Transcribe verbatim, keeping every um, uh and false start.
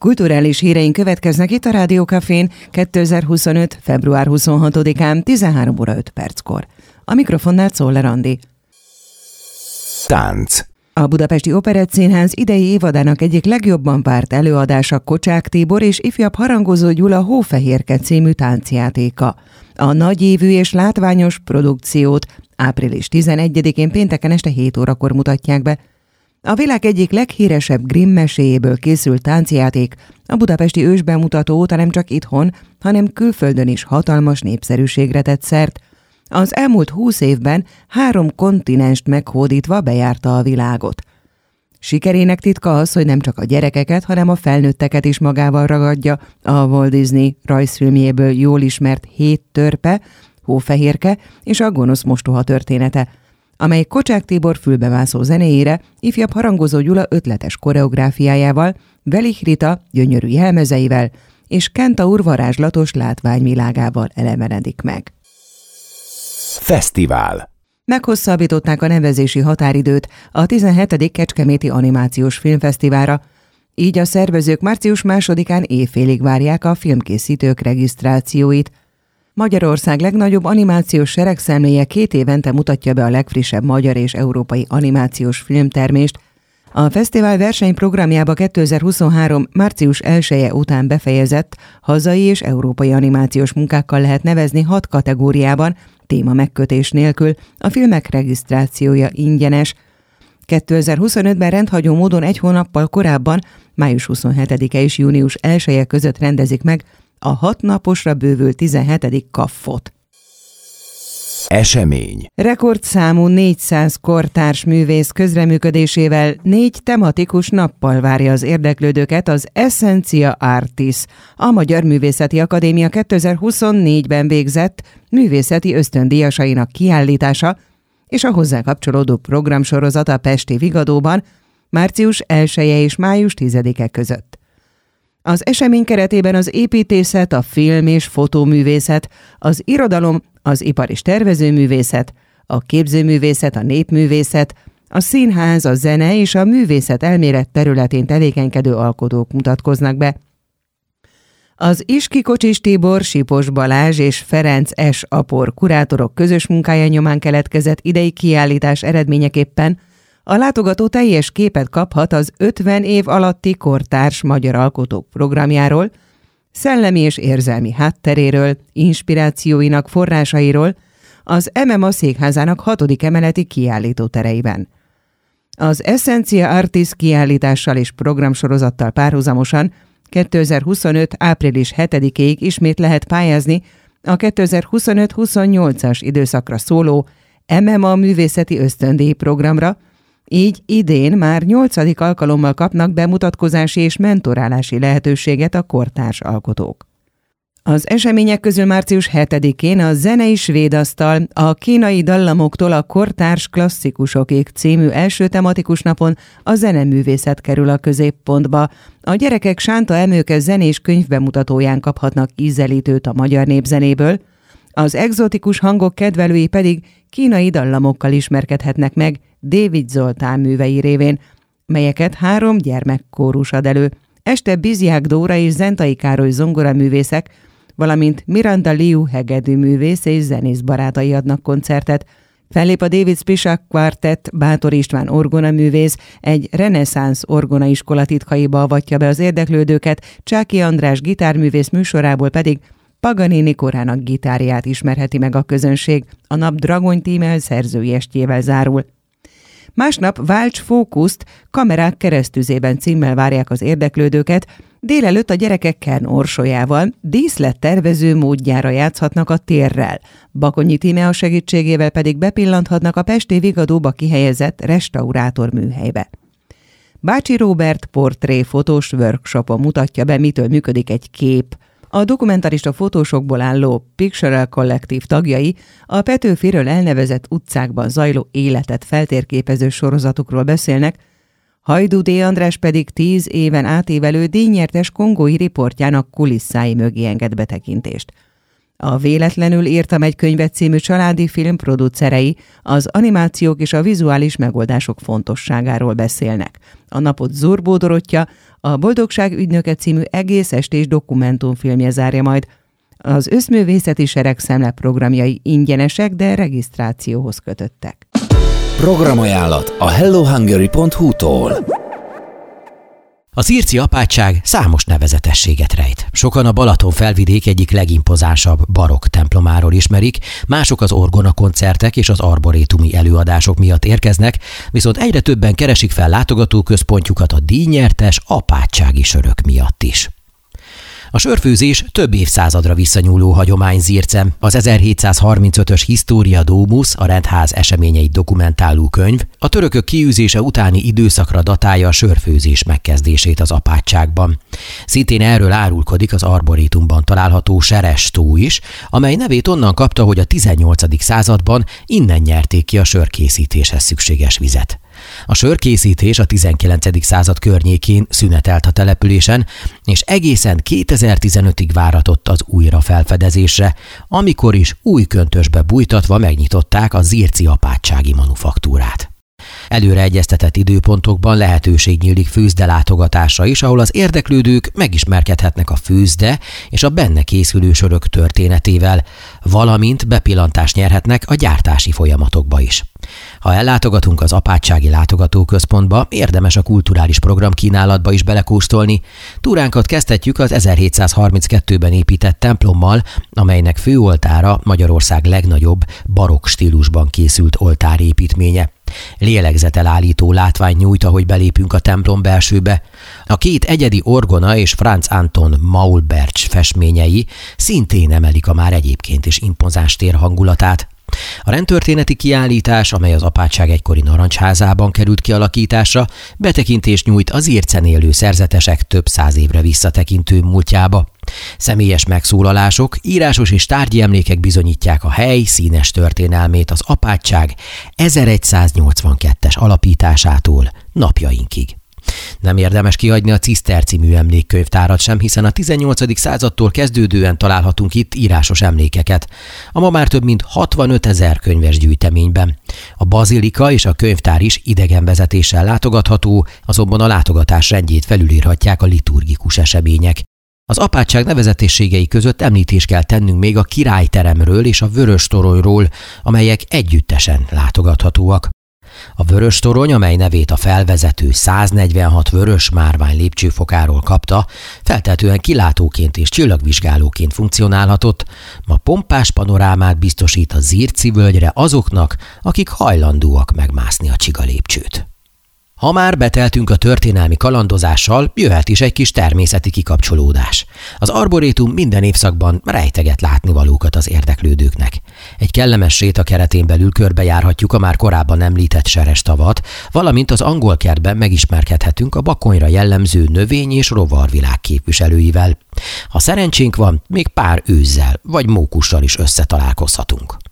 Kulturális híreink következnek itt a Rádió Cafén kétezer-huszonöt. február huszonhatodikán tizenhárom óra öt perckor. A mikrofonnál Czoller Andi. Tánc. A Budapesti Operettszínház idei évadának egyik legjobban várt előadása Kocsák Tibor és ifjabb Harangozó Gyula Hófehérke című táncjátéka. A nagyívű és látványos produkciót április tizenegyedikén pénteken este hét órakor mutatják be. A világ egyik leghíresebb Grimm meséjéből készült táncjáték a budapesti ősbemutató óta nem csak itthon, hanem külföldön is hatalmas népszerűségre tett szert. Az elmúlt húsz évben három kontinenst meghódítva bejárta a világot. Sikerének titka az, hogy nem csak a gyerekeket, hanem a felnőtteket is magával ragadja a Walt Disney rajzfilmjéből jól ismert Hét törpe, Hófehérke és a gonosz mostoha története, amely Kocsák Tibor fülbemászó zenéjére, ifjabb Harangozó Gyula ötletes koreográfiájával, Velich Rita gyönyörű jelmezeivel és Kentaur varázslatos látványvilágával elevenedik meg. Fesztivál. Meghosszabbították a nevezési határidőt a tizenhetedik Kecskeméti Animációs Filmfesztiválra, így a szervezők március másodikán éjfélig várják a filmkészítők regisztrációit. Magyarország legnagyobb animációs seregszemléje két évente mutatja be a legfrissebb magyar és európai animációs filmtermést. A fesztivál versenyprogramjába kétezer-huszonhárom. március elseje után befejezett hazai és európai animációs munkákkal lehet nevezni hat kategóriában, téma megkötés nélkül, a filmek regisztrációja ingyenes. kétezer-huszonötben rendhagyó módon egy hónappal korábban, május huszonhetedike és június elseje között rendezik meg a hat naposra bővült tizenhetedik kaffot. Esemény. Rekordszámú négyszáz kortárs művész közreműködésével négy tematikus nappal várja az érdeklődőket az Essentia Artis, a Magyar Művészeti Akadémia kétezer-huszonnégyben végzett művészeti ösztöndíjasainak kiállítása és a hozzá kapcsolódó programsorozat a pesti Vigadóban március elseje és május tizedike között. Az esemény keretében az építészet, a film és fotóművészet, az irodalom, az ipar és tervezőművészet, a képzőművészet, a népművészet, a színház, a zene és a művészet elmélet területén tevékenykedő alkotók mutatkoznak be. Az Iski Kocsis Tibor, Sipos Balázs és Ferenc S. Apor kurátorok közös munkája nyomán keletkezett idei kiállítás eredményeképpen a látogató teljes képet kaphat az ötven év alatti kortárs magyar alkotók programjáról, szellemi és érzelmi hátteréről, inspirációinak forrásairól, az em em á székházának hatodik emeleti kiállítótereiben. Az Essentia Artis kiállítással és programsorozattal párhuzamosan kétezer-huszonöt. április hetedikéig ismét lehet pályázni a kétezer-huszonöt-huszonnyolcas időszakra szóló em em á művészeti ösztöndíj programra, így idén már nyolcadik alkalommal kapnak bemutatkozási és mentorálási lehetőséget a kortárs alkotók. Az események közül március hetedikén a Zenei Svédasztal a kínai dallamoktól a kortárs klasszikusokig című első tematikus napon a zeneművészet kerül a középpontba. A gyerekek Sánta Emőke zenés könyvbemutatóján kaphatnak ízelítőt a magyar népzenéből, az egzotikus hangok kedvelői pedig kínai dallamokkal ismerkedhetnek meg David Zoltán művei révén, melyeket három gyermekkórus ad elő. Este Bizják Dóra és Zentai Károly zongoraművészek, valamint Miranda Liu hegedűművész és zenész barátai adnak koncertet. Fellép a David Spisak Quartet, Bátor István orgonaművész, egy reneszánsz orgonaiskola titkaiba avatja be az érdeklődőket, Csáki András gitárművész műsorából pedig Paganini korának gitárját ismerheti meg a közönség, a nap Dragony tímmel szerzői estjével zárul. Másnap Válts fókuszt kamerák keresztüzében címmel várják az érdeklődőket, délelőtt a gyerekek Kern Orsolyával díszlettervező módjára játszhatnak a térrel, Bakonyi Tímea segítségével pedig bepillanthatnak a pesti Vigadóba kihelyezett restaurátor műhelybe. Bácsi Róbert portréfotós workshopon mutatja be, mitől működik egy kép. A dokumentarista fotósokból álló Pictorial Collective tagjai a Petőfiről elnevezett utcákban zajló életet feltérképező sorozatukról beszélnek, Hajdú D. András pedig tíz éven átívelő díjnyertes kongói riportjának kulisszái mögé enged betekintést. A Véletlenül írtam egy könyvet című családi film producerei az animációk és a vizuális megoldások fontosságáról beszélnek. A napot Zorbó Dorottya, a Boldogság ügynöke című egész estés dokumentumfilmje zárja majd. Az Összművészeti Seregszemle programjai ingyenesek, de regisztrációhoz kötöttek. Programajánlat a hello hungary pont hu-tól. A zirci apátság számos nevezetességet rejt. Sokan a Balaton felvidék egyik legimpozánsabb barokk templomáról ismerik, mások az orgona koncertek és az arborétumi előadások miatt érkeznek, viszont egyre többen keresik fel látogatóközpontjukat a díjnyertes apátsági sörök miatt is. A sörfőzés több évszázadra visszanyúló hagyomány Zircen. Az ezerhétszázharmincötös Historia Domus, a rendház eseményeit dokumentáló könyv, a törökök kiűzése utáni időszakra datálja a sörfőzés megkezdését az apátságban. Szintén erről árulkodik az arborétumban található Seres tó is, amely nevét onnan kapta, hogy a tizennyolcadik században innen nyerték ki a sörkészítéshez szükséges vizet. A sörkészítés a tizenkilencedik század környékén szünetelt a településen, és egészen kétezer-tizenötig váratott az újrafelfedezésre, amikor is új köntösbe bújtatva megnyitották a zirci apátsági manufaktúrát. Előre egyeztetett időpontokban lehetőség nyílik főzde látogatásra is, ahol az érdeklődők megismerkedhetnek a főzde és a benne készülő sörök történetével, valamint bepillantást nyerhetnek a gyártási folyamatokba is. Ha ellátogatunk az apátsági látogatóközpontba, érdemes a kulturális programkínálatba is belekóstolni. Túránkat kezdhetjük az ezerhétszázharminckettőben épített templommal, amelynek főoltára Magyarország legnagyobb barokk stílusban készült oltárépítménye. Lélegzetelállító látvány nyújt, ahogy belépünk a templom belsőbe. A két egyedi orgona és Franz Anton Maulbertsch festményei szintén emelik a már egyébként is impozáns tér hangulatát. A rendtörténeti kiállítás, amely az apátság egykori narancsházában került kialakításra, betekintést nyújt az Zircen élő szerzetesek több száz évre visszatekintő múltjába. Személyes megszólalások, írásos és tárgyi emlékek bizonyítják a hely színes történelmét az apátság ezeregyszáznyolcvankettes alapításától napjainkig. Nem érdemes kihagyni a Ciszter című emlékkönyvtárat sem, hiszen a tizennyolcadik századtól kezdődően találhatunk itt írásos emlékeket, a ma már több mint hatvanötezer könyves gyűjteményben. A bazilika és a könyvtár is idegenvezetéssel látogatható, azonban a látogatás rendjét felülírhatják a liturgikus események. Az apátság nevezetességei között említést kell tennünk még a királyteremről és a Vöröstoronyról, amelyek együttesen látogathatóak. A Vöröstorony, amely nevét a felvezető száznegyvenhat vörös márvány lépcsőfokáról kapta, feltehetően kilátóként és csillagvizsgálóként funkcionálhatott, ma pompás panorámát biztosít a Zirci völgyre azoknak, akik hajlandóak megmászni a csiga lépcsőt. Ha már beteltünk a történelmi kalandozással, jöhet is egy kis természeti kikapcsolódás. Az arborétum minden évszakban rejteget látnivalókat az érdeklődőknek. Egy kellemes séta keretén belül körbejárhatjuk a már korábban említett Serestavat, valamint az angol kertben megismerkedhetünk a Bakonyra jellemző növény- és rovarvilág képviselőivel. Ha szerencsénk van, még pár őzzel vagy mókussal is összetalálkozhatunk.